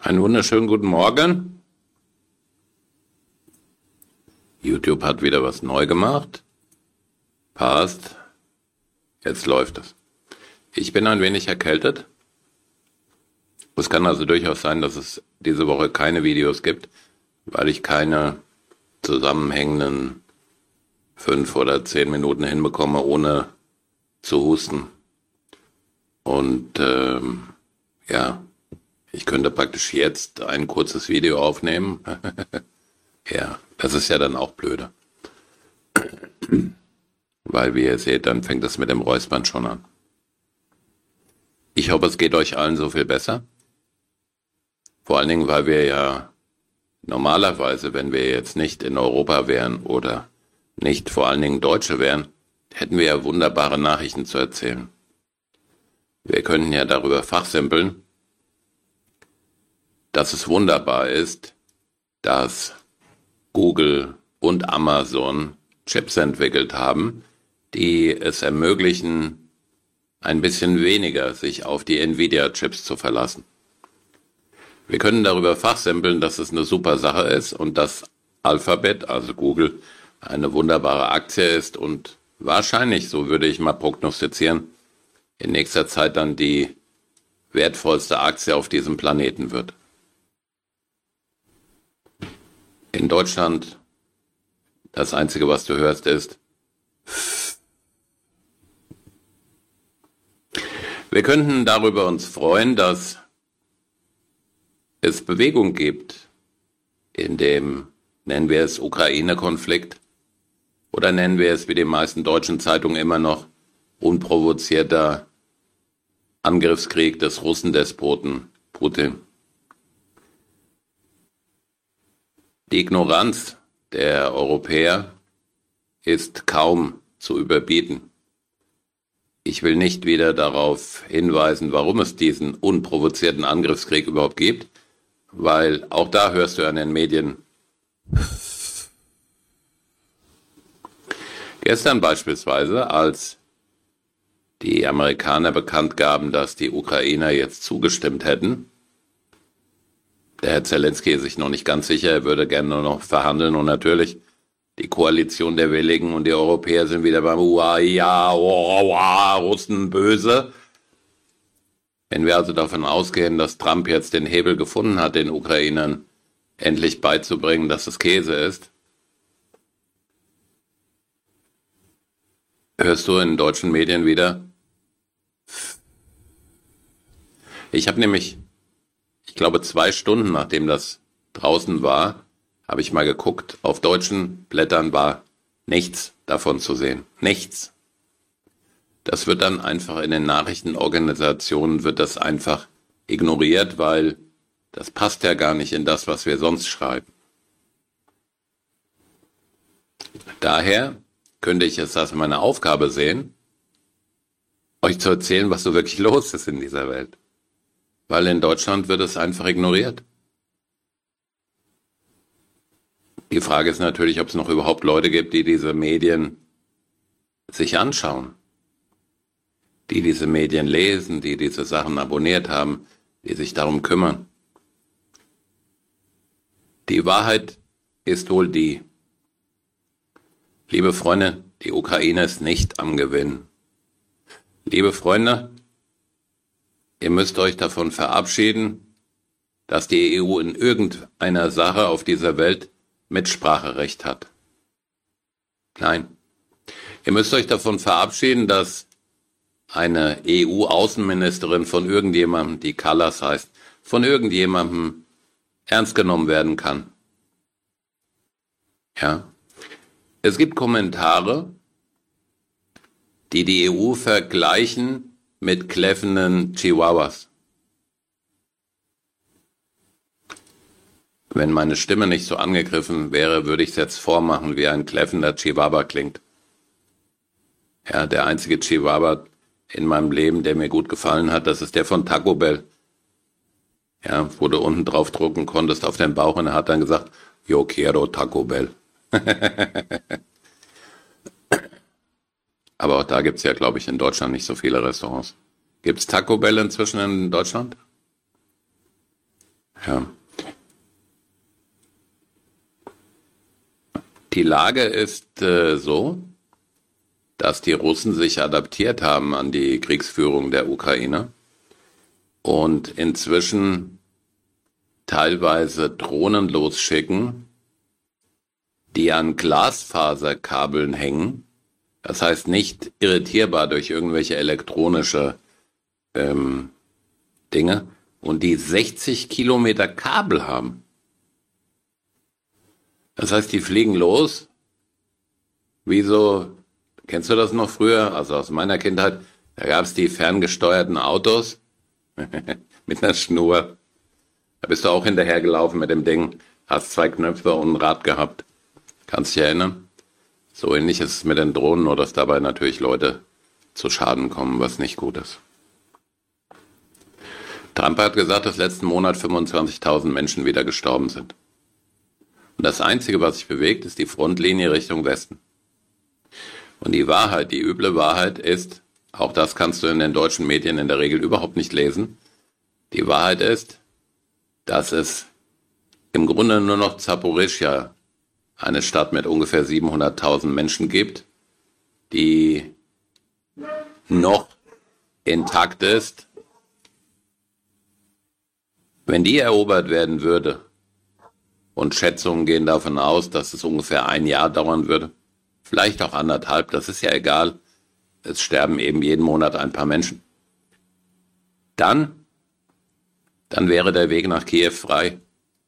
Einen wunderschönen guten Morgen. YouTube hat wieder was neu gemacht. Passt. Jetzt läuft es. Ich bin ein wenig erkältet. Es kann also durchaus sein, dass es diese Woche keine Videos gibt, weil ich keine zusammenhängenden 5 oder 10 Minuten hinbekomme, ohne zu husten. Und ja, ich könnte praktisch jetzt ein kurzes Video aufnehmen. Ja, das ist ja dann auch blöde. Weil, wie ihr seht, dann fängt es mit dem Räuspern schon an. Ich hoffe, es geht euch allen so viel besser. Vor allen Dingen, weil wir ja normalerweise, wenn wir jetzt nicht in Europa wären oder nicht vor allen Dingen Deutsche wären, hätten wir ja wunderbare Nachrichten zu erzählen. Wir könnten ja darüber fachsimpeln, dass es wunderbar ist, dass Google und Amazon Chips entwickelt haben, die es ermöglichen, ein bisschen weniger sich auf die Nvidia-Chips zu verlassen. Wir können darüber fachsimpeln, dass es eine super Sache ist und dass Alphabet, also Google, eine wunderbare Aktie ist und wahrscheinlich, so würde ich mal prognostizieren, in nächster Zeit dann die wertvollste Aktie auf diesem Planeten wird. In Deutschland, das Einzige, was du hörst, ist: Wir könnten darüber uns freuen, dass es Bewegung gibt in dem, nennen wir es Ukraine-Konflikt, oder nennen wir es wie die meisten deutschen Zeitungen immer noch, unprovozierter Angriffskrieg des Russendespoten Putin. Die Ignoranz der Europäer ist kaum zu überbieten. Ich will nicht wieder darauf hinweisen, warum es diesen unprovozierten Angriffskrieg überhaupt gibt, weil auch da hörst du an den Medien. Gestern beispielsweise, als die Amerikaner bekannt gaben, dass die Ukrainer jetzt zugestimmt hätten, der Herr Zelensky ist sich noch nicht ganz sicher, er würde gerne nur noch verhandeln und natürlich die Koalition der Willigen und die Europäer sind wieder beim Russen böse. Wenn wir also davon ausgehen, dass Trump jetzt den Hebel gefunden hat, den Ukrainern endlich beizubringen, dass es Käse ist, hörst du in deutschen Medien wieder. Ich habe nämlich, ich glaube 2 Stunden nachdem das draußen war, habe ich mal geguckt, auf deutschen Blättern war nichts davon zu sehen. Nichts. Das wird dann einfach in den Nachrichtenorganisationen, wird das einfach ignoriert, weil das passt ja gar nicht in das, was wir sonst schreiben. Daher könnte ich es als meine Aufgabe sehen, euch zu erzählen, was so wirklich los ist in dieser Welt. Weil in Deutschland wird es einfach ignoriert. Die Frage ist natürlich, ob es noch überhaupt Leute gibt, die diese Medien sich anschauen, die diese Medien lesen, die diese Sachen abonniert haben, die sich darum kümmern. Die Wahrheit ist wohl die: Liebe Freunde, die Ukraine ist nicht am Gewinn. Liebe Freunde, ihr müsst euch davon verabschieden, dass die EU in irgendeiner Sache auf dieser Welt Mitspracherecht hat. Nein. Ihr müsst euch davon verabschieden, dass eine EU-Außenministerin von irgendjemandem, die Kallas heißt, von irgendjemandem ernst genommen werden kann. Ja. Es gibt Kommentare, die die EU vergleichen mit kläffenden Chihuahuas. Wenn meine Stimme nicht so angegriffen wäre, würde ich es jetzt vormachen, wie ein kläffender Chihuahua klingt. Ja, der einzige Chihuahua in meinem Leben, der mir gut gefallen hat, das ist der von Taco Bell. Ja, wo du unten drauf drucken konntest auf den Bauch und er hat dann gesagt, Yo quiero Taco Bell. Aber auch da gibt es ja, glaube ich, in Deutschland nicht so viele Restaurants. Gibt es Taco Bell inzwischen in Deutschland? Ja. Die Lage ist so, dass die Russen sich adaptiert haben an die Kriegsführung der Ukraine und inzwischen teilweise Drohnen losschicken, die an Glasfaserkabeln hängen. Das heißt nicht irritierbar durch irgendwelche elektronische Dinge und die 60 Kilometer Kabel haben. Das heißt, die fliegen los. Wieso, kennst du das noch früher? Also aus meiner Kindheit, da gab es die ferngesteuerten Autos mit einer Schnur. Da bist du auch hinterhergelaufen mit dem Ding, hast 2 Knöpfe und ein Rad gehabt. Kannst dich erinnern? So ähnlich ist es mit den Drohnen, nur dass dabei natürlich Leute zu Schaden kommen, was nicht gut ist. Trump hat gesagt, dass letzten Monat 25.000 Menschen wieder gestorben sind. Und das Einzige, was sich bewegt, ist die Frontlinie Richtung Westen. Und die Wahrheit, die üble Wahrheit ist, auch das kannst du in den deutschen Medien in der Regel überhaupt nicht lesen, die Wahrheit ist, dass es im Grunde nur noch Zaporischschja, eine Stadt mit ungefähr 700.000 Menschen gibt, die noch intakt ist. Wenn die erobert werden würde, und Schätzungen gehen davon aus, dass es ungefähr 1 Jahr dauern würde, vielleicht auch 1,5, das ist ja egal, es sterben eben jeden Monat ein paar Menschen, dann wäre der Weg nach Kiew frei.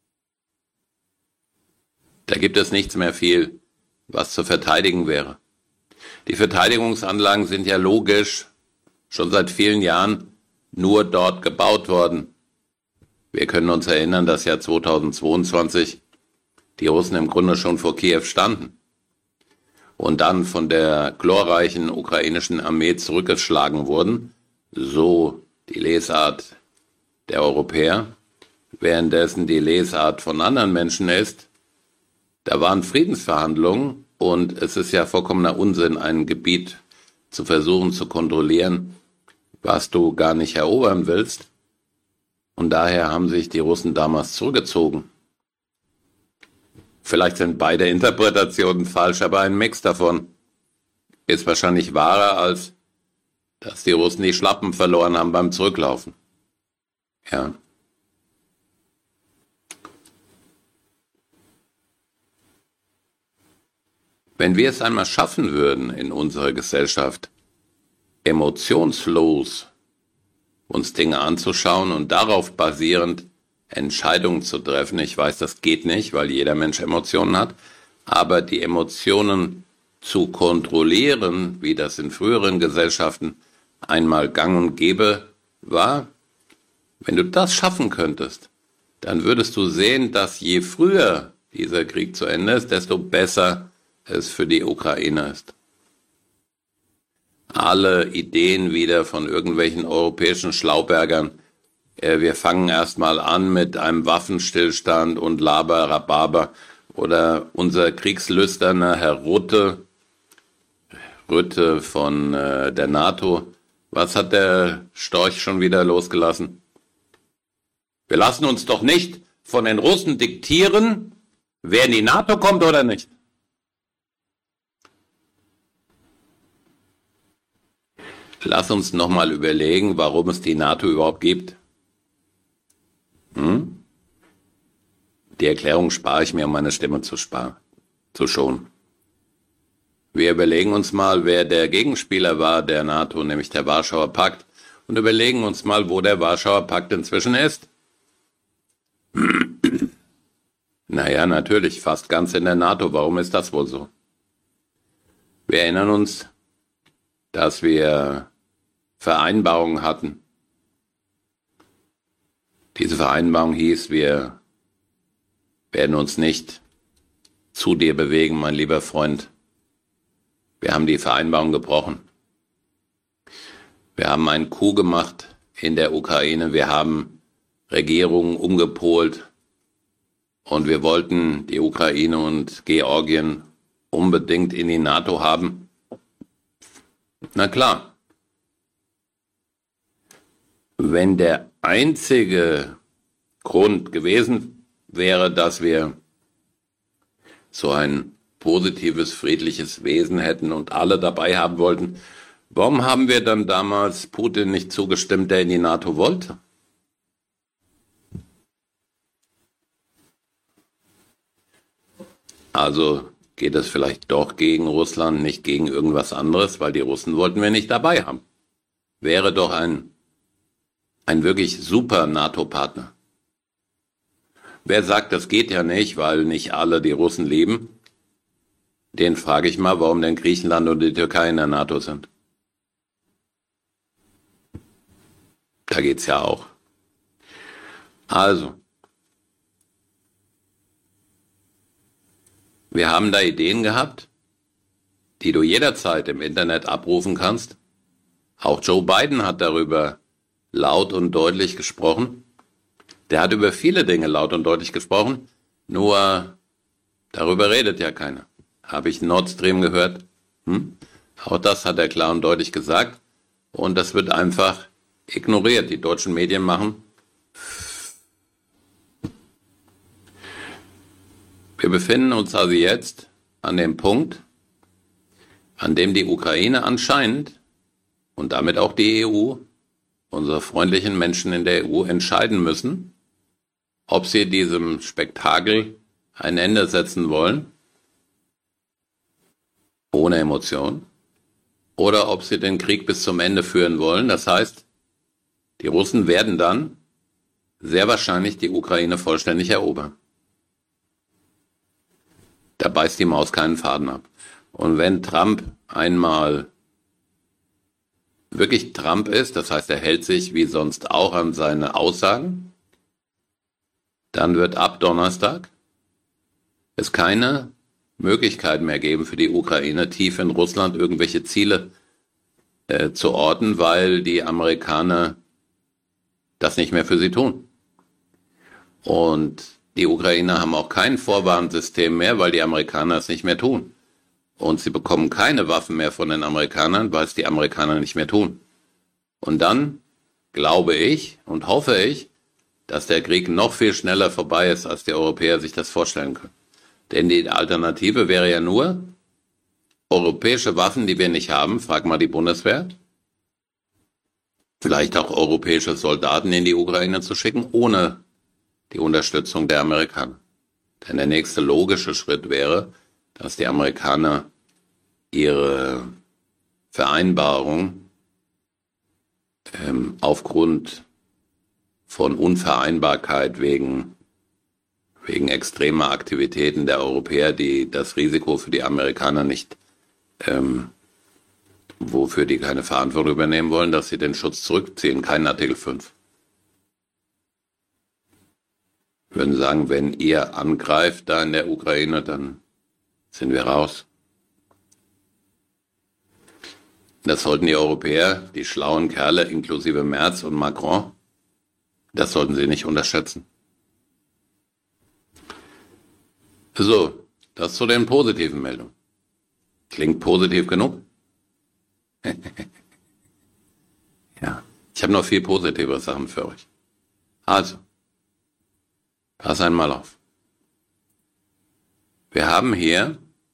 Da gibt es nichts mehr viel, was zu verteidigen wäre. Die Verteidigungsanlagen sind ja logisch schon seit vielen Jahren nur dort gebaut worden. Wir können uns erinnern, dass ja 2022 die Russen im Grunde schon vor Kiew standen und dann von der glorreichen ukrainischen Armee zurückgeschlagen wurden, so die Lesart der Europäer, währenddessen die Lesart von anderen Menschen ist, da waren Friedensverhandlungen und es ist ja vollkommener Unsinn, ein Gebiet zu versuchen zu kontrollieren, was du gar nicht erobern willst. Und daher haben sich die Russen damals zurückgezogen. Vielleicht sind beide Interpretationen falsch, aber ein Mix davon ist wahrscheinlich wahrer, als dass die Russen die Schlappen verloren haben beim Zurücklaufen. Ja. Wenn wir es einmal schaffen würden, in unserer Gesellschaft emotionslos uns Dinge anzuschauen und darauf basierend Entscheidungen zu treffen. Ich weiß, das geht nicht, weil jeder Mensch Emotionen hat, aber die Emotionen zu kontrollieren, wie das in früheren Gesellschaften einmal gang und gäbe war, wenn du das schaffen könntest, dann würdest du sehen, dass je früher dieser Krieg zu Ende ist, desto besser es für die Ukraine ist. Alle Ideen wieder von irgendwelchen europäischen Schlaubergern. Wir fangen erstmal an mit einem Waffenstillstand und Laber, Rhabarber. Oder unser kriegslüsterner Herr Rütte von der NATO. Was hat der Storch schon wieder losgelassen? Wir lassen uns doch nicht von den Russen diktieren, wer in die NATO kommt oder nicht. Lass uns nochmal überlegen, warum es die NATO überhaupt gibt. Die Erklärung spare ich mir, um meine Stimme zu schonen. Wir überlegen uns mal, wer der Gegenspieler war der NATO, nämlich der Warschauer Pakt, und überlegen uns mal, wo der Warschauer Pakt inzwischen ist. Naja, natürlich, fast ganz in der NATO. Warum ist das wohl so? Wir erinnern uns, dass wir Vereinbarungen hatten. Diese Vereinbarung hieß, wir werden uns nicht zu dir bewegen, mein lieber Freund. Wir haben die Vereinbarung gebrochen. Wir haben einen Coup gemacht in der Ukraine. Wir haben Regierungen umgepolt. Und wir wollten die Ukraine und Georgien unbedingt in die NATO haben. Na klar. Wenn der einzige Grund gewesen wäre, dass wir so ein positives, friedliches Wesen hätten und alle dabei haben wollten, warum haben wir dann damals Putin nicht zugestimmt, der in die NATO wollte? Also geht es vielleicht doch gegen Russland, nicht gegen irgendwas anderes, weil die Russen wollten wir nicht dabei haben. Wäre doch ein wirklich super NATO-Partner. Wer sagt, das geht ja nicht, weil nicht alle die Russen lieben, den frage ich mal, warum denn Griechenland und die Türkei in der NATO sind. Da geht's ja auch. Also, wir haben da Ideen gehabt, die du jederzeit im Internet abrufen kannst. Auch Joe Biden hat darüber laut und deutlich gesprochen. Der hat über viele Dinge laut und deutlich gesprochen, nur darüber redet ja keiner. Habe ich Nord Stream gehört? Auch das hat er klar und deutlich gesagt. Und das wird einfach ignoriert. Die deutschen Medien machen. Wir befinden uns also jetzt an dem Punkt, an dem die Ukraine anscheinend und damit auch die EU, unsere freundlichen Menschen in der EU, entscheiden müssen, ob sie diesem Spektakel ein Ende setzen wollen, ohne Emotion, oder ob sie den Krieg bis zum Ende führen wollen. Das heißt, die Russen werden dann sehr wahrscheinlich die Ukraine vollständig erobern. Da beißt die Maus keinen Faden ab. Und wenn Trump einmal wirklich Trump ist, das heißt, er hält sich wie sonst auch an seine Aussagen, dann wird ab Donnerstag es keine Möglichkeit mehr geben für die Ukraine, tief in Russland irgendwelche Ziele zu orten, weil die Amerikaner das nicht mehr für sie tun. Und die Ukrainer haben auch kein Vorwarnsystem mehr, weil die Amerikaner es nicht mehr tun. Und sie bekommen keine Waffen mehr von den Amerikanern, weil es die Amerikaner nicht mehr tun. Und dann glaube ich und hoffe ich, dass der Krieg noch viel schneller vorbei ist, als die Europäer sich das vorstellen können. Denn die Alternative wäre ja nur, europäische Waffen, die wir nicht haben, frag mal die Bundeswehr, vielleicht auch europäische Soldaten in die Ukraine zu schicken, ohne die Unterstützung der Amerikaner. Denn der nächste logische Schritt wäre, dass die Amerikaner ihre Vereinbarung aufgrund von Unvereinbarkeit wegen extremer Aktivitäten der Europäer, die das Risiko für die Amerikaner nicht, wofür die keine Verantwortung übernehmen wollen, dass sie den Schutz zurückziehen, kein Artikel 5. Würden sagen, wenn ihr angreift da in der Ukraine, dann sind wir raus. Das sollten die Europäer, die schlauen Kerle inklusive Merz und Macron, das sollten sie nicht unterschätzen. So, das zu den positiven Meldungen. Klingt positiv genug? Ja, ich habe noch viel positive Sachen für euch. Also, pass einmal auf. Wir haben hier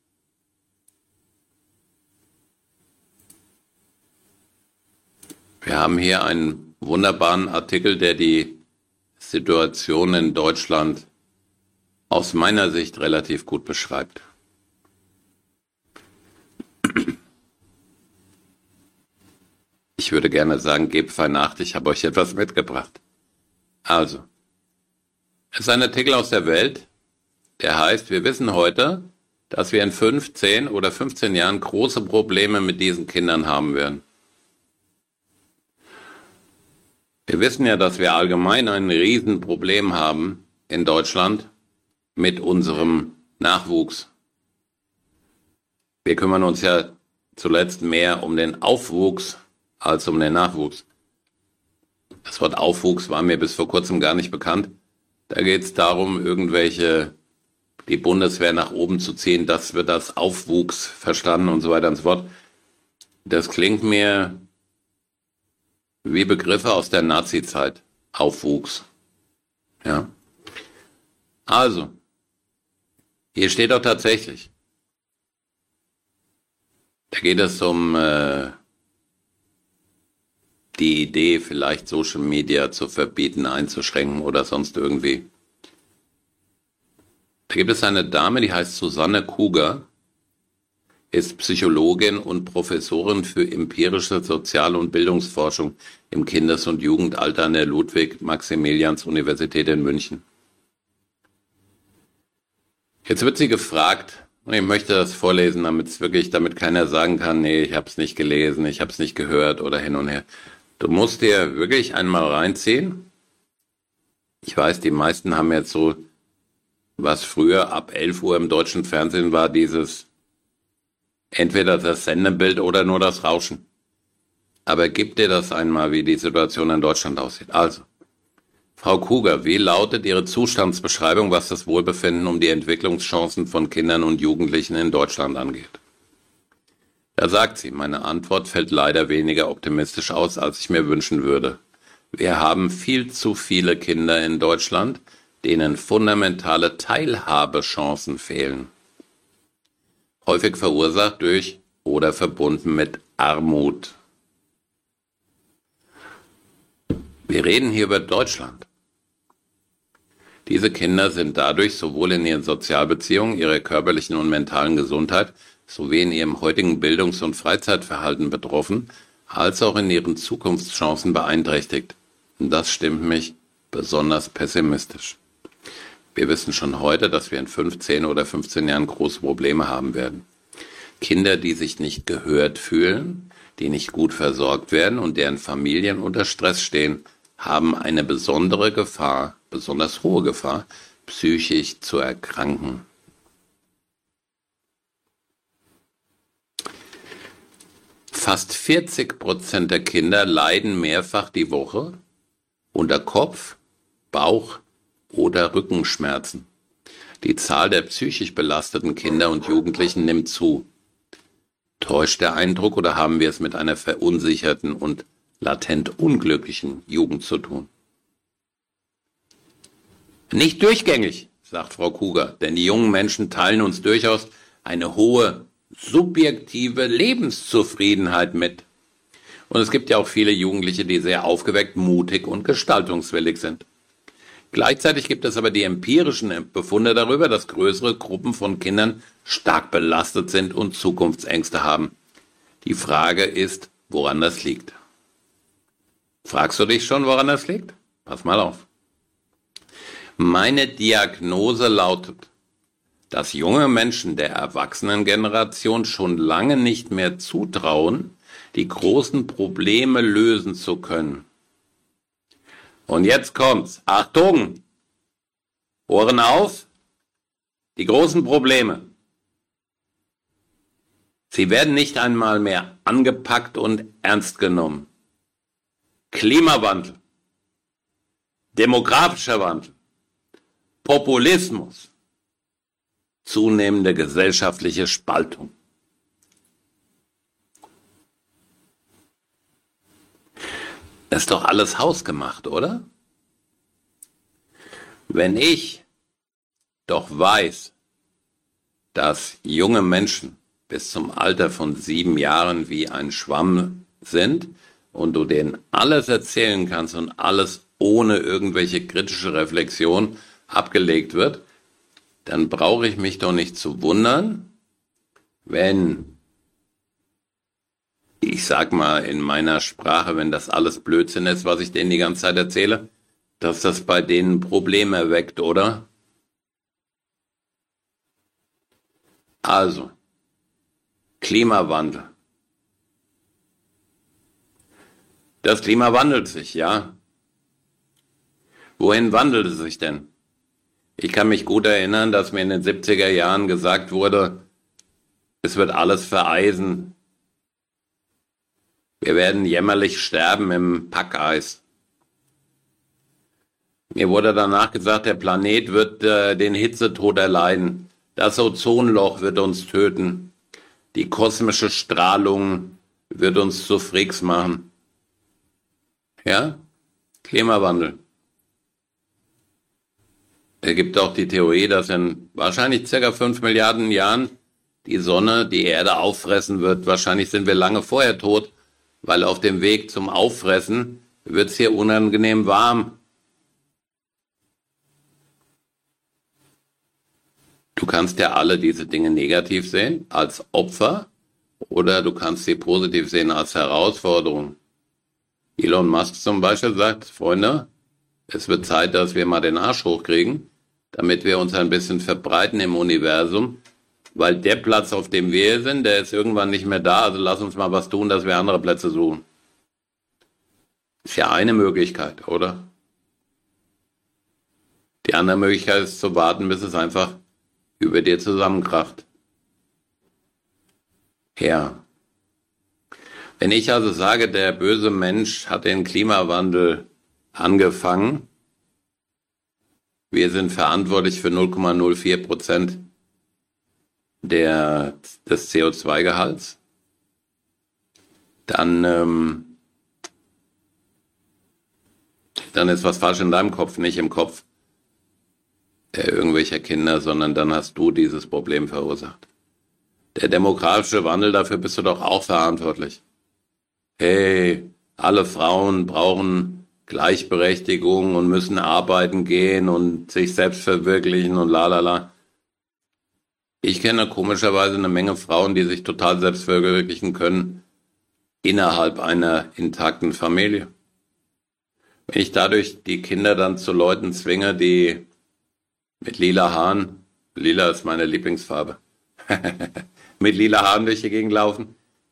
einen wunderbaren Artikel, der die Situation in Deutschland aus meiner Sicht relativ gut beschreibt. Ich würde gerne sagen, gebt Weihnacht, ich habe euch etwas mitgebracht. Also, es ist ein Artikel aus der Welt, der heißt, wir wissen heute, dass wir in 10 oder 15 Jahren große Probleme mit diesen Kindern haben werden. Wir wissen ja, dass wir allgemein ein Riesenproblem haben in Deutschland mit unserem Nachwuchs. Wir kümmern uns ja zuletzt mehr um den Aufwuchs als um den Nachwuchs. Das Wort Aufwuchs war mir bis vor kurzem gar nicht bekannt. Da geht es darum, die Bundeswehr nach oben zu ziehen. Das wird als Aufwuchs verstanden und so weiter und so fort. Das klingt mir wie Begriffe aus der Nazi-Zeit. Aufwuchs. Ja. Also, hier steht doch tatsächlich, da geht es um die Idee, vielleicht Social Media zu verbieten, einzuschränken oder sonst irgendwie. Da gibt es eine Dame, die heißt Susanne Kuger, ist Psychologin und Professorin für empirische Sozial- und Bildungsforschung im Kindes- und Jugendalter an der Ludwig-Maximilians-Universität in München. Jetzt wird sie gefragt, und ich möchte das vorlesen, damit keiner sagen kann, nee, ich habe es nicht gelesen, ich habe es nicht gehört oder hin und her. Du musst dir wirklich einmal reinziehen. Ich weiß, die meisten haben jetzt so, was früher ab 11 Uhr im deutschen Fernsehen war, dieses entweder das Sendebild oder nur das Rauschen. Aber gib dir das einmal, wie die Situation in Deutschland aussieht. Also, Frau Kuger, wie lautet Ihre Zustandsbeschreibung, was das Wohlbefinden um die Entwicklungschancen von Kindern und Jugendlichen in Deutschland angeht? Da sagt sie, meine Antwort fällt leider weniger optimistisch aus, als ich mir wünschen würde. Wir haben viel zu viele Kinder in Deutschland, denen fundamentale Teilhabechancen fehlen. Häufig verursacht durch oder verbunden mit Armut. Wir reden hier über Deutschland. Diese Kinder sind dadurch sowohl in ihren Sozialbeziehungen, ihrer körperlichen und mentalen Gesundheit sowie in ihrem heutigen Bildungs- und Freizeitverhalten betroffen, als auch in ihren Zukunftschancen beeinträchtigt. Und das stimmt mich besonders pessimistisch. Wir wissen schon heute, dass wir in 15 oder 15 Jahren große Probleme haben werden. Kinder, die sich nicht gehört fühlen, die nicht gut versorgt werden und deren Familien unter Stress stehen, haben eine besondere Gefahr, besonders hohe Gefahr, psychisch zu erkranken. Fast 40% der Kinder leiden mehrfach die Woche unter Kopf-, Bauch- oder Rückenschmerzen. Die Zahl der psychisch belasteten Kinder und Jugendlichen nimmt zu. Täuscht der Eindruck oder haben wir es mit einer verunsicherten und latent unglücklichen Jugend zu tun? Nicht durchgängig, sagt Frau Kuger, denn die jungen Menschen teilen uns durchaus eine hohe subjektive Lebenszufriedenheit mit. Und es gibt ja auch viele Jugendliche, die sehr aufgeweckt, mutig und gestaltungswillig sind. Gleichzeitig gibt es aber die empirischen Befunde darüber, dass größere Gruppen von Kindern stark belastet sind und Zukunftsängste haben. Die Frage ist, woran das liegt. Fragst du dich schon, woran das liegt? Pass mal auf. Meine Diagnose lautet, dass junge Menschen der Erwachsenengeneration schon lange nicht mehr zutrauen, die großen Probleme lösen zu können. Und jetzt kommt's. Achtung! Ohren auf! Die großen Probleme. Sie werden nicht einmal mehr angepackt und ernst genommen. Klimawandel, demografischer Wandel, Populismus, zunehmende gesellschaftliche Spaltung. Das ist doch alles hausgemacht, oder? Wenn ich doch weiß, dass junge Menschen bis zum Alter von 7 Jahren wie ein Schwamm sind und du denen alles erzählen kannst und alles ohne irgendwelche kritische Reflexion abgelegt wird, dann brauche ich mich doch nicht zu wundern, wenn, ich sag mal in meiner Sprache, wenn das alles Blödsinn ist, was ich denen die ganze Zeit erzähle, dass das bei denen Probleme erweckt, oder? Also, Klimawandel. Das Klima wandelt sich, ja. Wohin wandelt es sich denn? Ich kann mich gut erinnern, dass mir in den 70er Jahren gesagt wurde, es wird alles vereisen. Wir werden jämmerlich sterben im Packeis. Mir wurde danach gesagt, der Planet wird den Hitzetod erleiden. Das Ozonloch wird uns töten. Die kosmische Strahlung wird uns zu Freaks machen. Ja? Klimawandel. Es gibt auch die Theorie, dass in wahrscheinlich circa 5 Milliarden Jahren die Sonne die Erde auffressen wird. Wahrscheinlich sind wir lange vorher tot, weil auf dem Weg zum Auffressen wird es hier unangenehm warm. Du kannst ja alle diese Dinge negativ sehen, als Opfer, oder du kannst sie positiv sehen als Herausforderung. Elon Musk zum Beispiel sagt, Freunde, es wird Zeit, dass wir mal den Arsch hochkriegen, damit wir uns ein bisschen verbreiten im Universum, weil der Platz, auf dem wir sind, der ist irgendwann nicht mehr da, also lass uns mal was tun, dass wir andere Plätze suchen. Ist ja eine Möglichkeit, oder? Die andere Möglichkeit ist zu warten, bis es einfach über dir zusammenkracht. Ja. Wenn ich also sage, der böse Mensch hat den Klimawandel angefangen, wir sind verantwortlich für 0,04% des CO2-Gehalts, dann ist was falsch in deinem Kopf, nicht im Kopf irgendwelcher Kinder, sondern dann hast du dieses Problem verursacht. Der demografische Wandel, dafür bist du doch auch verantwortlich. Hey, alle Frauen brauchen Gleichberechtigung und müssen arbeiten gehen und sich selbst verwirklichen und lalala. Ich kenne komischerweise eine Menge Frauen, die sich total selbst verwirklichen können innerhalb einer intakten Familie. Wenn ich dadurch die Kinder dann zu Leuten zwinge, die mit lila Haaren, lila ist meine Lieblingsfarbe, mit lila Haaren durch die Gegend laufen,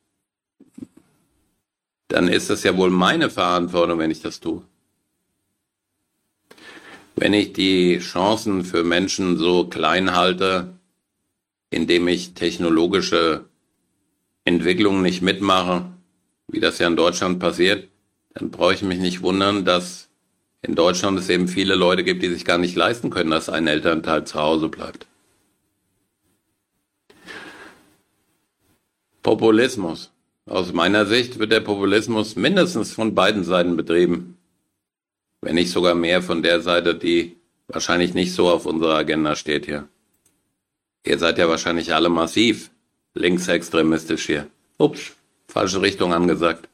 dann ist das ja wohl meine Verantwortung, wenn ich das tue. Wenn ich die Chancen für Menschen so klein halte, indem ich technologische Entwicklungen nicht mitmache, wie das ja in Deutschland passiert, dann brauche ich mich nicht wundern, dass in Deutschland es eben viele Leute gibt, die sich gar nicht leisten können, dass ein Elternteil zu Hause bleibt. Populismus. Aus meiner Sicht wird der Populismus mindestens von beiden Seiten betrieben. Wenn nicht sogar mehr von der Seite, die wahrscheinlich nicht so auf unserer Agenda steht hier. Ihr seid ja wahrscheinlich alle massiv linksextremistisch hier. Ups, falsche Richtung angesagt.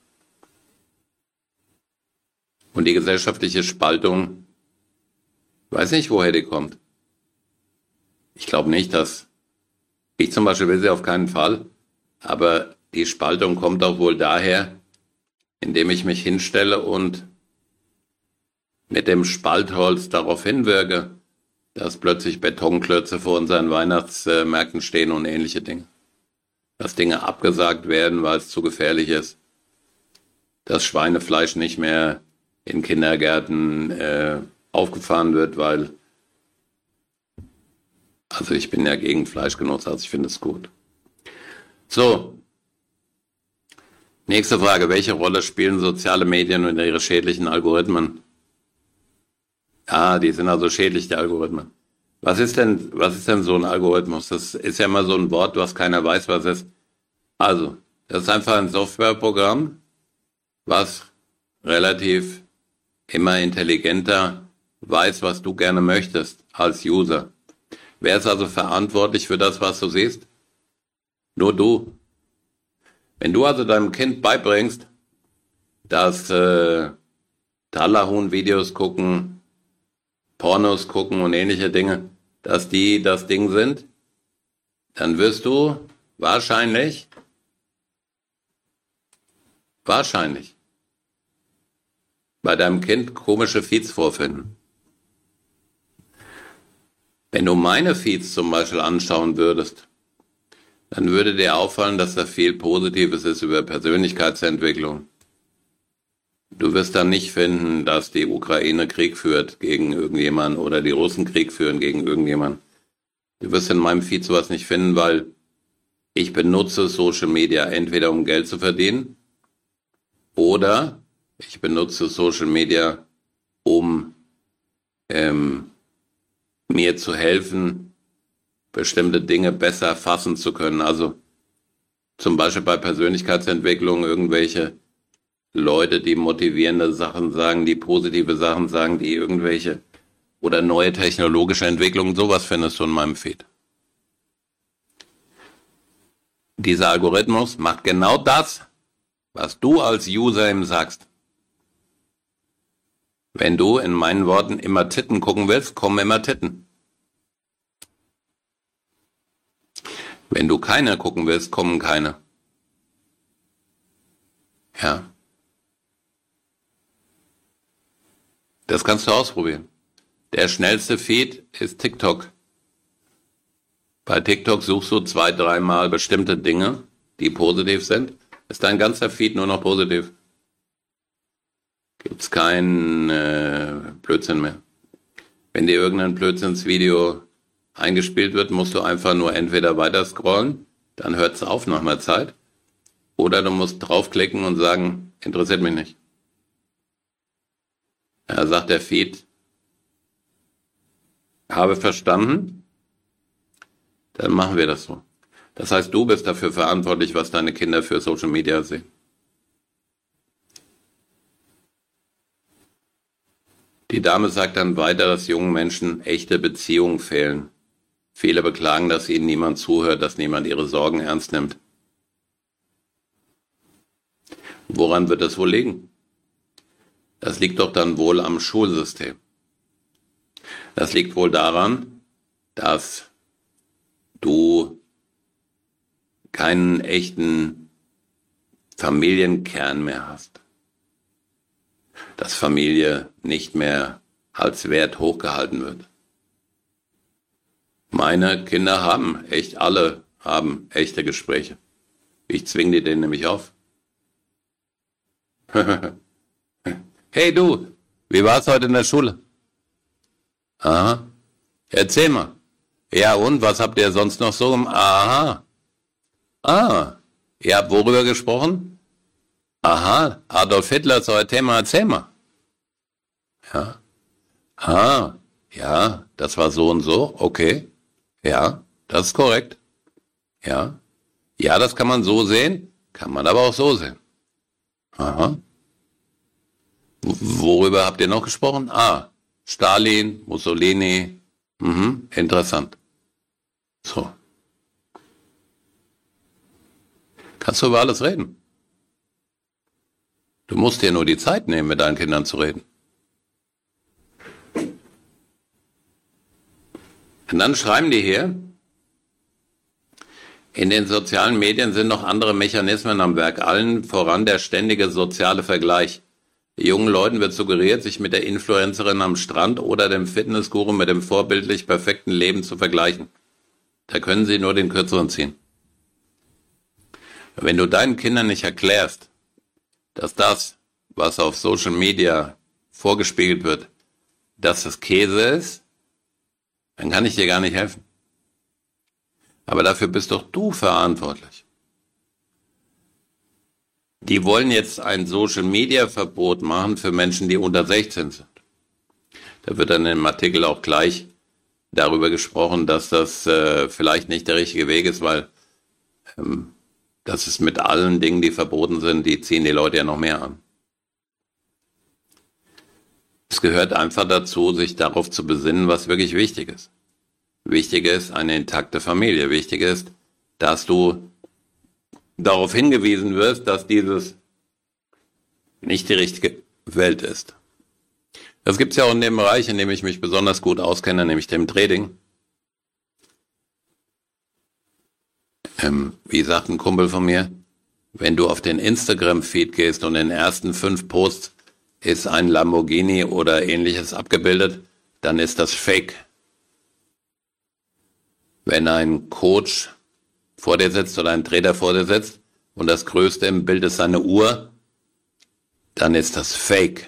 Und die gesellschaftliche Spaltung, weiß nicht, woher die kommt. Ich glaube nicht, ich zum Beispiel will sie auf keinen Fall, aber die Spaltung kommt auch wohl daher, indem ich mich hinstelle und mit dem Spaltholz darauf hinwirke, dass plötzlich Betonklötze vor unseren Weihnachtsmärkten stehen und ähnliche Dinge. Dass Dinge abgesagt werden, weil es zu gefährlich ist. Dass Schweinefleisch nicht mehr in Kindergärten aufgefahren wird, weil, also ich bin ja gegen Fleischgenuss, also ich finde es gut. So, nächste Frage. Welche Rolle spielen soziale Medien und ihre schädlichen Algorithmen? Ah, die sind also schädlich, die Algorithmen. Was ist denn so ein Algorithmus? Das ist ja immer so ein Wort, was keiner weiß, was es ist. Also, das ist einfach ein Softwareprogramm, was relativ immer intelligenter weiß, was du gerne möchtest als User. Wer ist also verantwortlich für das, was du siehst? Nur du. Wenn du also deinem Kind beibringst, dass Talahun-Videos gucken, Pornos gucken und ähnliche Dinge, dass die das Ding sind, dann wirst du wahrscheinlich bei deinem Kind komische Feeds vorfinden. Wenn du meine Feeds zum Beispiel anschauen würdest, dann würde dir auffallen, dass da viel Positives ist über Persönlichkeitsentwicklung. Du wirst dann nicht finden, dass die Ukraine Krieg führt gegen irgendjemanden oder die Russen Krieg führen gegen irgendjemanden. Du wirst in meinem Feed sowas nicht finden, weil ich benutze Social Media entweder um Geld zu verdienen oder ich benutze Social Media, um mir zu helfen, bestimmte Dinge besser fassen zu können. Also zum Beispiel bei Persönlichkeitsentwicklung irgendwelche Leute, die motivierende Sachen sagen, die positive Sachen sagen, die irgendwelche oder neue technologische Entwicklungen, sowas findest du in meinem Feed. Dieser Algorithmus macht genau das, was du als User ihm sagst. Wenn du in meinen Worten immer Titten gucken willst, kommen immer Titten. Wenn du keine gucken willst, kommen keine. Ja. Das kannst du ausprobieren. Der schnellste Feed ist TikTok. Bei TikTok suchst du 2-3 Mal bestimmte Dinge, die positiv sind. Ist dein ganzer Feed nur noch positiv. Gibt's kein Blödsinn mehr. Wenn dir irgendein Blödsinnsvideo eingespielt wird, musst du einfach nur entweder weiter scrollen, dann hört es auf nach einer Zeit, oder du musst draufklicken und sagen, interessiert mich nicht. Ja, sagt der Feed, habe verstanden, dann machen wir das so. Das heißt, du bist dafür verantwortlich, was deine Kinder für Social Media sehen. Die Dame sagt dann weiter, dass jungen Menschen echte Beziehungen fehlen. Viele beklagen, dass ihnen niemand zuhört, dass niemand ihre Sorgen ernst nimmt. Woran wird es wohl liegen? Das liegt doch dann wohl am Schulsystem. Das liegt wohl daran, dass du keinen echten Familienkern mehr hast. Dass Familie nicht mehr als Wert hochgehalten wird. Meine Kinder alle haben echte Gespräche. Ich zwinge die denen nämlich auf. Hey du, wie war's heute in der Schule? Aha, erzähl mal. Ja und, was habt ihr sonst noch so? Aha. Ihr habt worüber gesprochen? Aha, Adolf Hitler ist euer Thema, erzähl mal. Ja. Ja, das war so und so, okay. Ja, das ist korrekt. Ja. Ja, das kann man so sehen, kann man aber auch so sehen. Aha. Worüber habt ihr noch gesprochen? Stalin, Mussolini. Interessant. So. Kannst du über alles reden. Du musst dir nur die Zeit nehmen, mit deinen Kindern zu reden. Und dann schreiben die hier, in den sozialen Medien sind noch andere Mechanismen am Werk, allen voran der ständige soziale Vergleich. Jungen Leuten wird suggeriert, sich mit der Influencerin am Strand oder dem Fitnessguru mit dem vorbildlich perfekten Leben zu vergleichen. Da können sie nur den Kürzeren ziehen. Wenn du deinen Kindern nicht erklärst, dass das, was auf Social Media vorgespiegelt wird, dass das Käse ist, dann kann ich dir gar nicht helfen. Aber dafür bist doch du verantwortlich. Die wollen jetzt ein Social-Media-Verbot machen für Menschen, die unter 16 sind. Da wird dann im Artikel auch gleich darüber gesprochen, dass das vielleicht nicht der richtige Weg ist, weil das ist mit allen Dingen, die verboten sind, die ziehen die Leute ja noch mehr an. Es gehört einfach dazu, sich darauf zu besinnen, was wirklich wichtig ist. Wichtig ist eine intakte Familie. Wichtig ist, dass du darauf hingewiesen wirst, dass dieses nicht die richtige Welt ist. Das gibt es ja auch in dem Bereich, in dem ich mich besonders gut auskenne, nämlich dem Trading. Wie sagt ein Kumpel von mir, wenn du auf den Instagram-Feed gehst und in den ersten 5 Posts ist ein Lamborghini oder ähnliches abgebildet, dann ist das Fake. Wenn ein Coach vor dir sitzt oder ein Trader vor dir sitzt und das Größte im Bild ist seine Uhr, dann ist das Fake.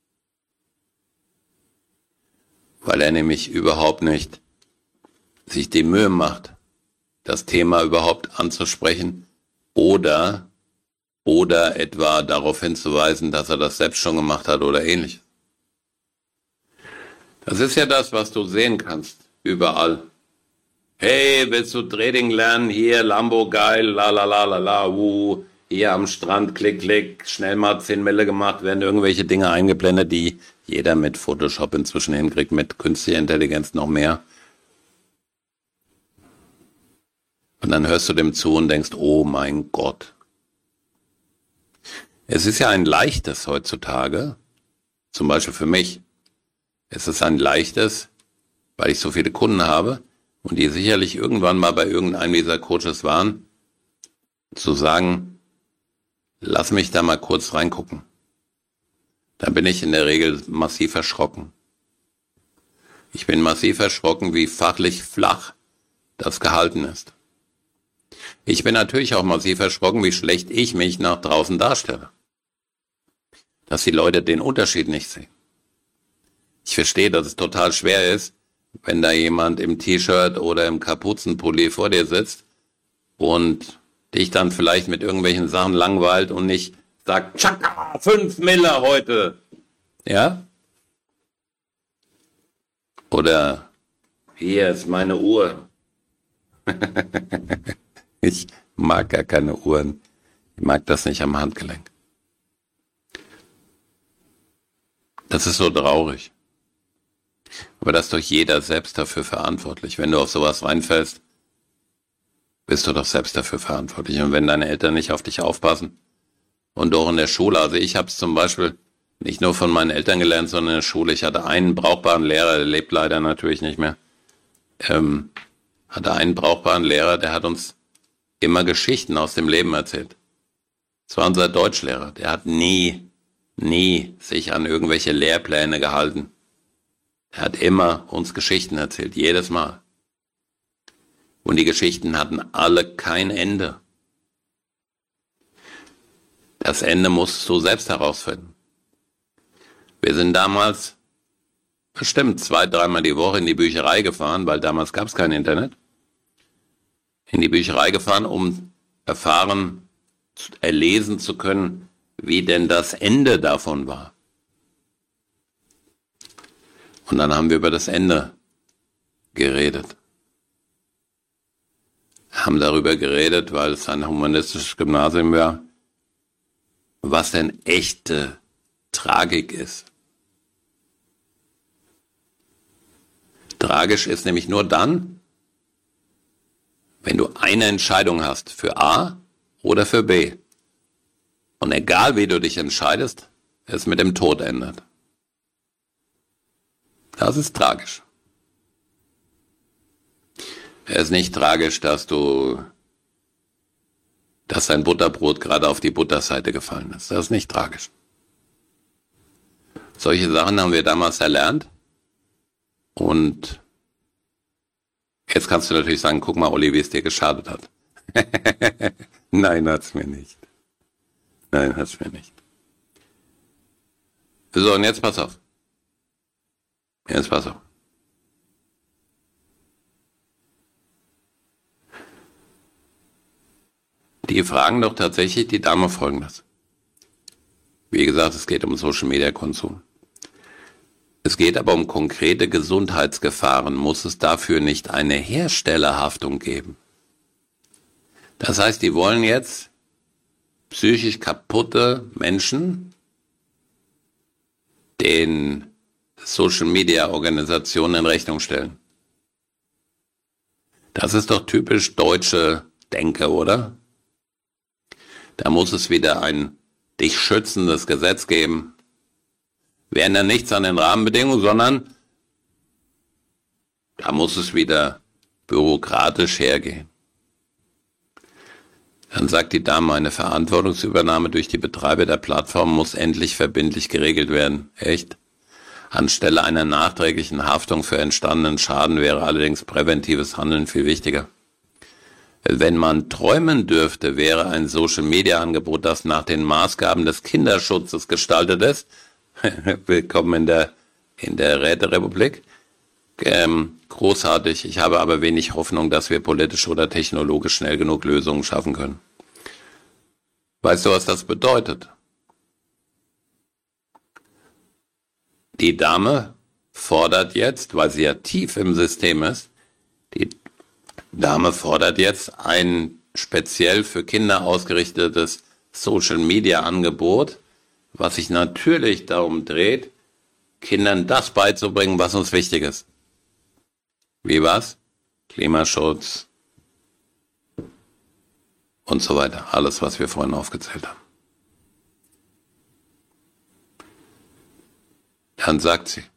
Weil er nämlich überhaupt nicht sich die Mühe macht, das Thema überhaupt anzusprechen oder etwa darauf hinzuweisen, dass er das selbst schon gemacht hat oder ähnliches. Das ist ja das, was du sehen kannst, überall. Hey, willst du Trading lernen? Hier, Lambo, geil, la la la la la, hier am Strand, klick, klick, schnell mal 10 Mille gemacht, werden irgendwelche Dinge eingeblendet, die jeder mit Photoshop inzwischen hinkriegt, mit künstlicher Intelligenz noch mehr. Und dann hörst du dem zu und denkst, oh mein Gott. Es ist ja ein leichtes heutzutage, zum Beispiel für mich, es ist ein leichtes, weil ich so viele Kunden habe und die sicherlich irgendwann mal bei irgendeinem dieser Coaches waren, zu sagen, lass mich da mal kurz reingucken. Da bin ich in der Regel massiv erschrocken. Ich bin massiv erschrocken, wie fachlich flach das gehalten ist. Ich bin natürlich auch massiv erschrocken, wie schlecht ich mich nach draußen darstelle. Dass die Leute den Unterschied nicht sehen. Ich verstehe, dass es total schwer ist, wenn da jemand im T-Shirt oder im Kapuzenpulli vor dir sitzt und dich dann vielleicht mit irgendwelchen Sachen langweilt und nicht sagt, tschakka, 5 Mille heute. Ja? Oder, hier ist meine Uhr. Ich mag gar keine Uhren. Ich mag das nicht am Handgelenk. Das ist so traurig. Aber das ist doch jeder selbst dafür verantwortlich. Wenn du auf sowas reinfällst, bist du doch selbst dafür verantwortlich. Und wenn deine Eltern nicht auf dich aufpassen und auch in der Schule, also ich habe es zum Beispiel nicht nur von meinen Eltern gelernt, sondern in der Schule. Ich hatte einen brauchbaren Lehrer, der lebt leider natürlich nicht mehr. Hatte einen brauchbaren Lehrer, der hat uns immer Geschichten aus dem Leben erzählt. Das war unser Deutschlehrer. Der hat nie sich an irgendwelche Lehrpläne gehalten. Er hat immer uns Geschichten erzählt, jedes Mal. Und die Geschichten hatten alle kein Ende. Das Ende musst du selbst herausfinden. Wir sind damals bestimmt 2-3 Mal die Woche in die Bücherei gefahren, weil damals gab es kein Internet. In die Bücherei gefahren, um erlesen zu können, wie denn das Ende davon war. Und dann haben wir über das Ende geredet. Haben darüber geredet, weil es ein humanistisches Gymnasium war, was denn echte Tragik ist. Tragisch ist nämlich nur dann, wenn du eine Entscheidung hast für A oder für B. Und egal wie du dich entscheidest, es mit dem Tod endet. Das ist tragisch. Es ist nicht tragisch, dass dein Butterbrot gerade auf die Butterseite gefallen ist. Das ist nicht tragisch. Solche Sachen haben wir damals erlernt. Und jetzt kannst du natürlich sagen, guck mal, Olli, wie es dir geschadet hat. Nein, hat's mir nicht. Nein, hat's mir nicht. So, und jetzt pass auf. Jetzt pass auf. Die fragen doch tatsächlich die Dame Folgendes. Wie gesagt, es geht um Social Media Konsum. Es geht aber um konkrete Gesundheitsgefahren. Muss es dafür nicht eine Herstellerhaftung geben? Das heißt, die wollen jetzt psychisch kaputte Menschen den Social Media Organisationen in Rechnung stellen. Das ist doch typisch deutsche Denke, oder? Da muss es wieder ein dich schützendes Gesetz geben. Wir ändern nichts an den Rahmenbedingungen, sondern da muss es wieder bürokratisch hergehen. Dann sagt die Dame, eine Verantwortungsübernahme durch die Betreiber der Plattform muss endlich verbindlich geregelt werden. Echt? Anstelle einer nachträglichen Haftung für entstandenen Schaden wäre allerdings präventives Handeln viel wichtiger. Wenn man träumen dürfte, wäre ein Social-Media-Angebot, das nach den Maßgaben des Kinderschutzes gestaltet ist. Willkommen in der Räterepublik. Großartig. Ich habe aber wenig Hoffnung, dass wir politisch oder technologisch schnell genug Lösungen schaffen können. Weißt du, was das bedeutet? Die Dame fordert jetzt, weil sie ja tief im System ist, die Dame fordert jetzt ein speziell für Kinder ausgerichtetes Social-Media-Angebot, was sich natürlich darum dreht, Kindern das beizubringen, was uns wichtig ist. Wie was? Klimaschutz und so weiter. Alles, was wir vorhin aufgezählt haben. Dann sagt sie,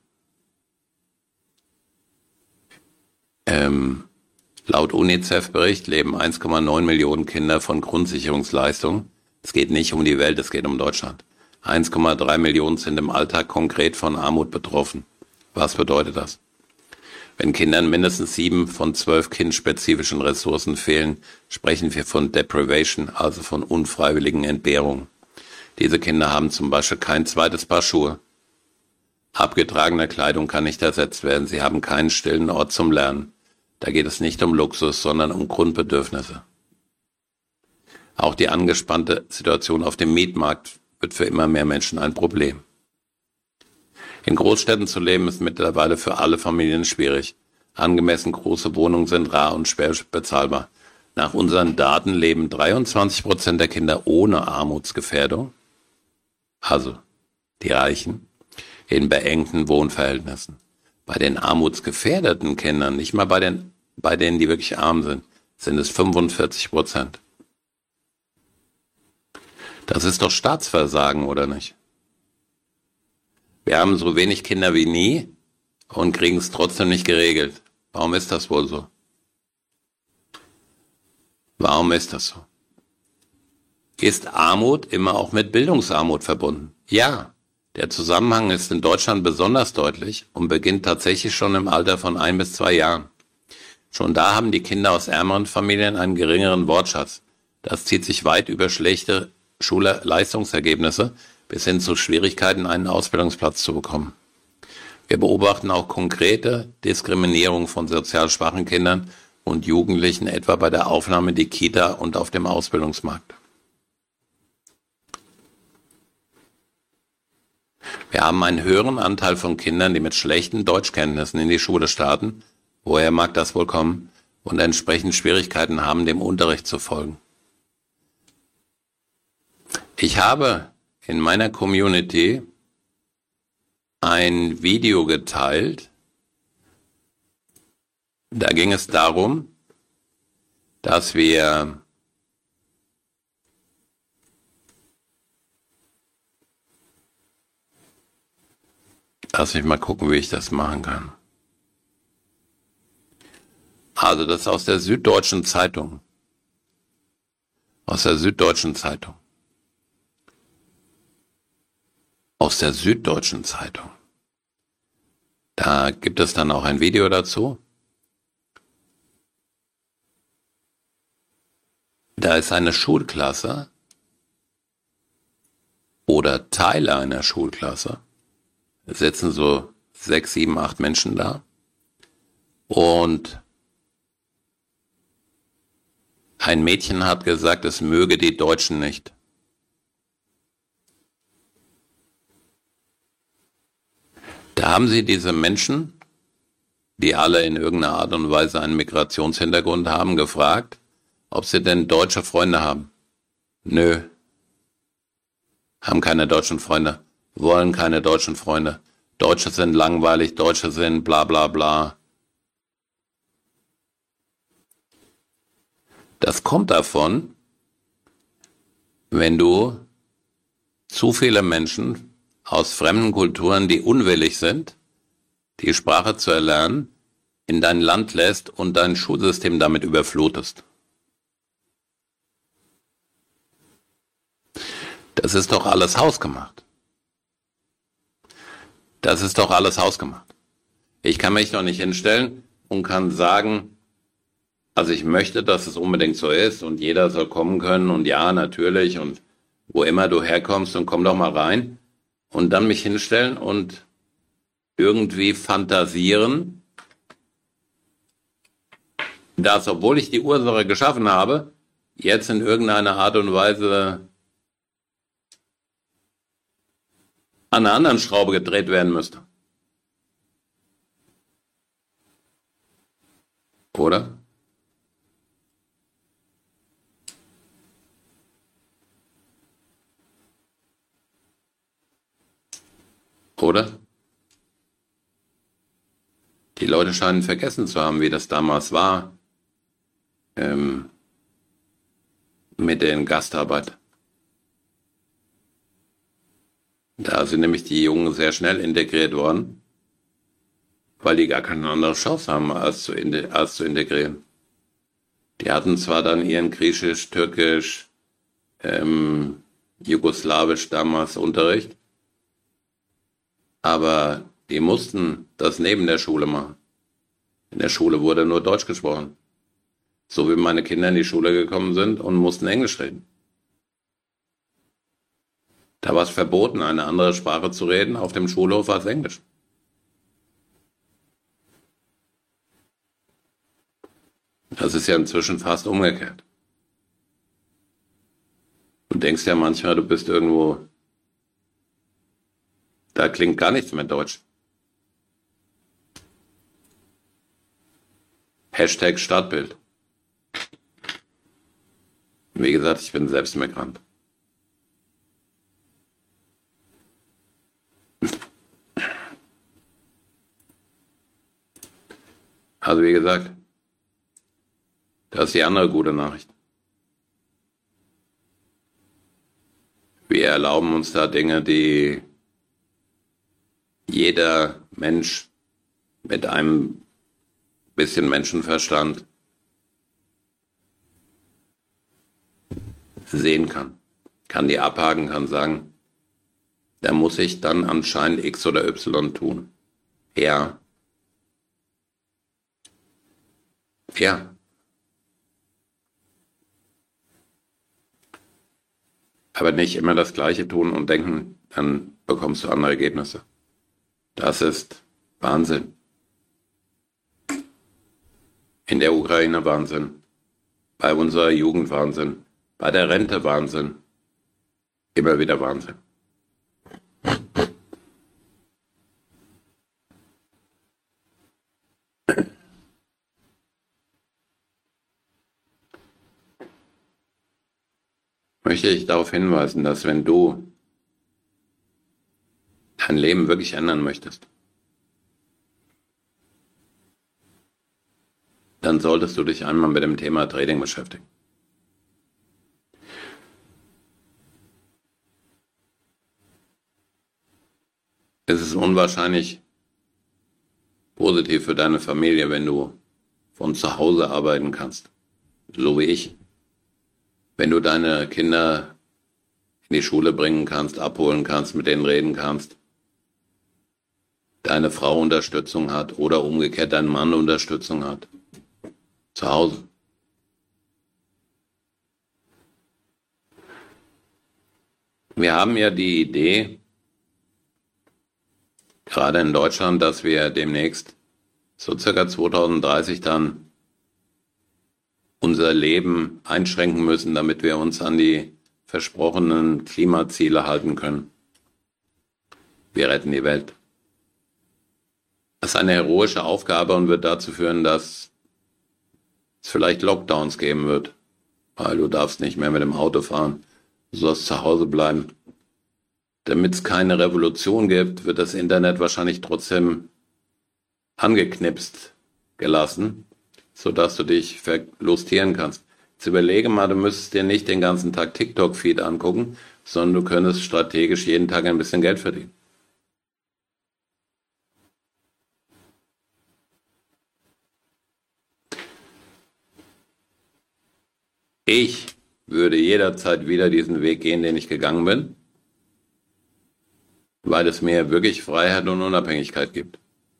laut UNICEF-Bericht leben 1,9 Millionen Kinder von Grundsicherungsleistungen. Es geht nicht um die Welt, es geht um Deutschland. 1,3 Millionen sind im Alltag konkret von Armut betroffen. Was bedeutet das? Wenn Kindern mindestens 7 von 12 kindspezifischen Ressourcen fehlen, sprechen wir von Deprivation, also von unfreiwilligen Entbehrungen. Diese Kinder haben zum Beispiel kein zweites Paar Schuhe. Abgetragene Kleidung kann nicht ersetzt werden. Sie haben keinen stillen Ort zum Lernen. Da geht es nicht um Luxus, sondern um Grundbedürfnisse. Auch die angespannte Situation auf dem Mietmarkt wird für immer mehr Menschen ein Problem. In Großstädten zu leben ist mittlerweile für alle Familien schwierig. Angemessen große Wohnungen sind rar und schwer bezahlbar. Nach unseren Daten leben 23% der Kinder ohne Armutsgefährdung, also die Reichen, in beengten Wohnverhältnissen. Bei den armutsgefährdeten Kindern, nicht mal bei denen, die wirklich arm sind, sind es 45%. Das ist doch Staatsversagen, oder nicht? Wir haben so wenig Kinder wie nie und kriegen es trotzdem nicht geregelt. Warum ist das wohl so? Warum ist das so? Ist Armut immer auch mit Bildungsarmut verbunden? Ja, der Zusammenhang ist in Deutschland besonders deutlich und beginnt tatsächlich schon im Alter von 1 bis 2 Jahren. Schon da haben die Kinder aus ärmeren Familien einen geringeren Wortschatz. Das zieht sich weit über schlechte Schulleistungsergebnisse bis hin zu Schwierigkeiten, einen Ausbildungsplatz zu bekommen. Wir beobachten auch konkrete Diskriminierung von sozial schwachen Kindern und Jugendlichen, etwa bei der Aufnahme in die Kita und auf dem Ausbildungsmarkt. Wir haben einen höheren Anteil von Kindern, die mit schlechten Deutschkenntnissen in die Schule starten, woher mag das wohl kommen, und entsprechend Schwierigkeiten haben, dem Unterricht zu folgen. Ich habe in meiner Community ein Video geteilt. Da ging es darum, dass wir lass mich mal gucken, wie ich das machen kann. Also das ist aus der Süddeutschen Zeitung. Aus der Süddeutschen Zeitung. Aus der Süddeutschen Zeitung. Da gibt es dann auch ein Video dazu. Da ist eine Schulklasse oder Teile einer Schulklasse. Es sitzen so 6, 7, 8 Menschen da. Und ein Mädchen hat gesagt, es möge die Deutschen nicht. Da haben sie diese Menschen, die alle in irgendeiner Art und Weise einen Migrationshintergrund haben, gefragt, ob sie denn deutsche Freunde haben. Nö. Haben keine deutschen Freunde. Wollen keine deutschen Freunde. Deutsche sind langweilig, Deutsche sind bla bla bla. Das kommt davon, wenn du zu viele Menschen aus fremden Kulturen, die unwillig sind, die Sprache zu erlernen, in dein Land lässt und dein Schulsystem damit überflutest. Das ist doch alles hausgemacht. Das ist doch alles hausgemacht. Ich kann mich doch nicht hinstellen und kann sagen, also ich möchte, dass es unbedingt so ist und jeder soll kommen können und ja, natürlich und wo immer du herkommst und komm doch mal rein und dann mich hinstellen und irgendwie fantasieren, dass, obwohl ich die Ursache geschaffen habe, jetzt in irgendeiner Art und Weise an einer anderen Schraube gedreht werden müsste. Oder? Oder? Die Leute scheinen vergessen zu haben, wie das damals war, ähm, mit den Gastarbeit. Da sind nämlich die Jungen sehr schnell integriert worden, weil die gar keine andere Chance haben, als zu integrieren. Die hatten zwar dann ihren Griechisch, Türkisch, Jugoslawisch damals Unterricht, aber die mussten das neben der Schule machen. In der Schule wurde nur Deutsch gesprochen. So wie meine Kinder in die Schule gekommen sind und mussten Englisch reden. Da war es verboten, eine andere Sprache zu reden auf dem Schulhof als Englisch. Das ist ja inzwischen fast umgekehrt. Du denkst ja manchmal, du bist irgendwo, da klingt gar nichts mehr Deutsch. Hashtag Stadtbild. Wie gesagt, ich bin selbst Migrant. Also wie gesagt, das ist die andere gute Nachricht. Wir erlauben uns da Dinge, die jeder Mensch mit einem bisschen Menschenverstand sehen kann die abhaken, kann sagen, da muss ich dann anscheinend X oder Y tun. Ja. Ja. Aber nicht immer das Gleiche tun und denken, dann bekommst du andere Ergebnisse. Das ist Wahnsinn. In der Ukraine Wahnsinn. Bei unserer Jugend Wahnsinn. Bei der Rente Wahnsinn. Immer wieder Wahnsinn. Möchte ich darauf hinweisen, dass wenn du dein Leben wirklich ändern möchtest, dann solltest du dich einmal mit dem Thema Trading beschäftigen. Es ist unwahrscheinlich positiv für deine Familie, wenn du von zu Hause arbeiten kannst, so wie ich. Wenn du deine Kinder in die Schule bringen kannst, abholen kannst, mit denen reden kannst, deine Frau Unterstützung hat oder umgekehrt dein Mann Unterstützung hat. Zu Hause. Wir haben ja die Idee, gerade in Deutschland, dass wir demnächst so circa 2030 dann unser Leben einschränken müssen, damit wir uns an die versprochenen Klimaziele halten können. Wir retten die Welt. Das ist eine heroische Aufgabe und wird dazu führen, dass es vielleicht Lockdowns geben wird, weil du darfst nicht mehr mit dem Auto fahren, du sollst zu Hause bleiben. Damit es keine Revolution gibt, wird das Internet wahrscheinlich trotzdem angeknipst gelassen, sodass du dich verlustieren kannst. Jetzt überlege mal, du müsstest dir nicht den ganzen Tag TikTok-Feed angucken, sondern du könntest strategisch jeden Tag ein bisschen Geld verdienen. Ich würde jederzeit wieder diesen Weg gehen, den ich gegangen bin, weil es mir wirklich Freiheit und Unabhängigkeit gibt.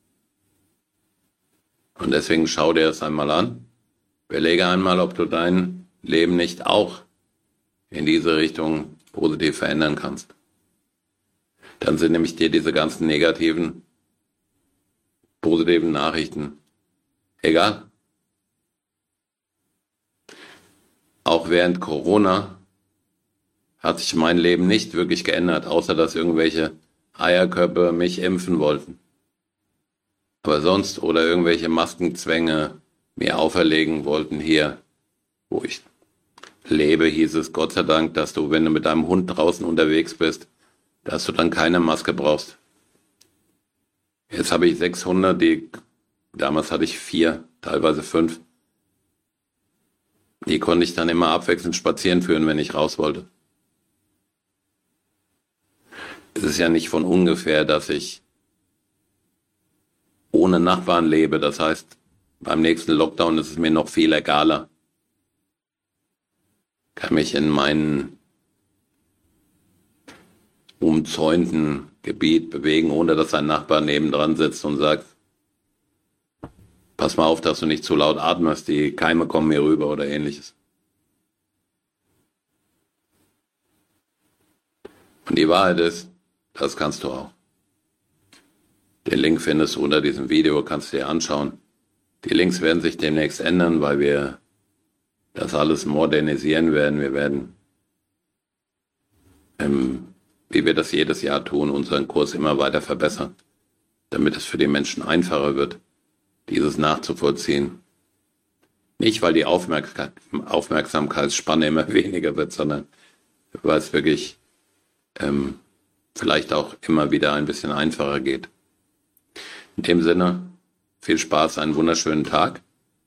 Und deswegen schau dir das einmal an. Überlege einmal, ob du dein Leben nicht auch in diese Richtung positiv verändern kannst. Dann sind nämlich dir diese ganzen negativen, positiven Nachrichten egal. Auch während Corona hat sich mein Leben nicht wirklich geändert, außer dass irgendwelche Eierköpfe mich impfen wollten. Aber sonst oder irgendwelche Maskenzwänge mir auferlegen wollten hier, wo ich lebe, hieß es Gott sei Dank, dass du, wenn du mit deinem Hund draußen unterwegs bist, dass du dann keine Maske brauchst. Jetzt habe ich 600, damals hatte ich 4, teilweise 5. Die konnte ich dann immer abwechselnd spazieren führen, wenn ich raus wollte. Es ist ja nicht von ungefähr, dass ich ohne Nachbarn lebe. Das heißt, beim nächsten Lockdown ist es mir noch viel egaler. Kann mich in meinen umzäunten Gebiet bewegen, ohne dass ein Nachbar nebendran sitzt und sagt, pass mal auf, dass du nicht zu laut atmest, die Keime kommen hier rüber oder ähnliches. Und die Wahrheit ist, das kannst du auch. Den Link findest du unter diesem Video, kannst du dir anschauen. Die Links werden sich demnächst ändern, weil wir das alles modernisieren werden. Wir werden, wie wir das jedes Jahr tun, unseren Kurs immer weiter verbessern, damit es für die Menschen einfacher wird, dieses nachzuvollziehen. Nicht, weil die Aufmerksamkeitsspanne immer weniger wird, sondern weil es wirklich vielleicht auch immer wieder ein bisschen einfacher geht. In dem Sinne, viel Spaß, einen wunderschönen Tag.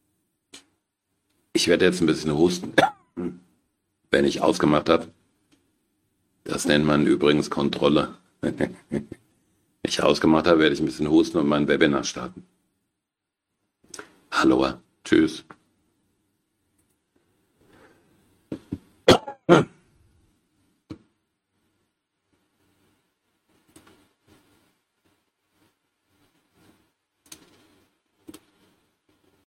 Ich werde jetzt ein bisschen husten, wenn ich ausgemacht habe. Das nennt man übrigens Kontrolle. Wenn ich ausgemacht habe, werde ich ein bisschen husten und mein Webinar starten. Hallo, tschüss.